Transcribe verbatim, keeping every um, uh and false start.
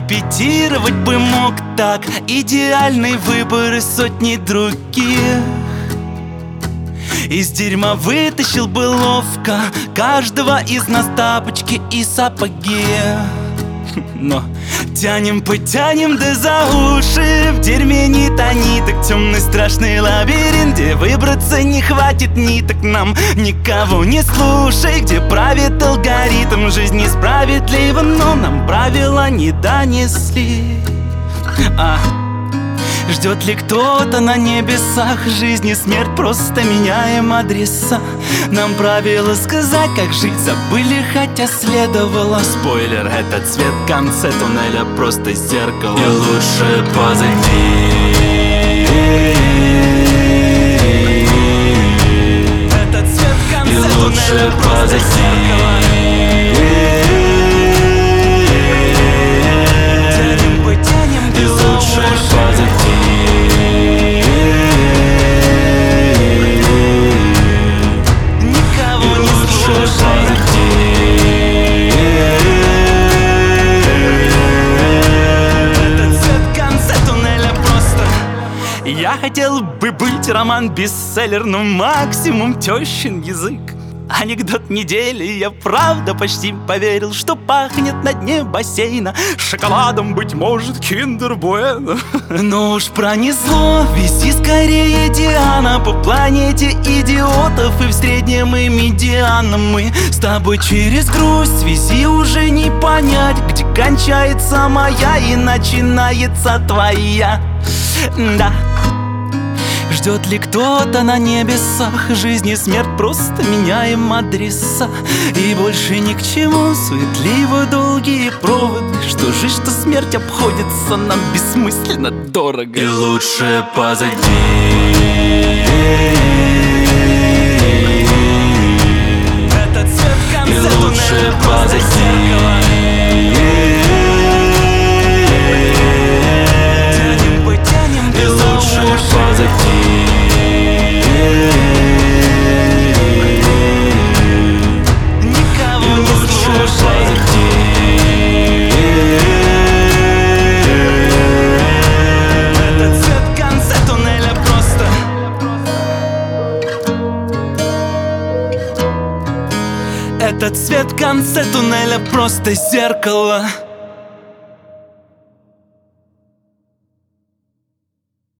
репетировать бы мог так. Идеальный выбор из сотни других. Из дерьма вытащил бы ловко каждого из нас тапочки и сапоги. Но тянем, потянем да за уши. В дерьме не тони, так темный страшный лабиринт, где выбраться не хватит ниток нам. Никого не слушай, где правит алгоритм. Жизнь несправедлива, но нам правила не донесли. А ждет ли кто-то на небесах? Жизнь и смерть, просто меняем адреса. Нам правила сказать, как жить забыли, хотя следовало. Спойлер, этот свет в конце туннеля просто зеркало. И лучше позади. Этот свет в конце и туннеля просто зеркало. Тянем, потянем, и лучше позади. Я хотел бы быть роман-бестселлер, но максимум тещин язык. Анекдот недели, я правда почти поверил, что пахнет на дне бассейна шоколадом, быть может, Kinder Bueno. Но уж пронесло, вези скорее Диана по планете идиотов, и в среднем и медианом мы с тобой через грусть. Вези уже не понять, где кончается моя и начинается твоя. Да. Ждет ли кто-то на небесах? Жизнь и смерть, просто меняем адреса. И больше ни к чему суетливо долгие проводы. Что жизнь, что смерть обходится нам бессмысленно дорого. И лучше позади. Этот свет в конце и лучше позади. Тянем, потянем, и лучше позади. Никого не слушай. Этот свет в конце туннеля просто. Этот свет в конце туннеля просто зеркало.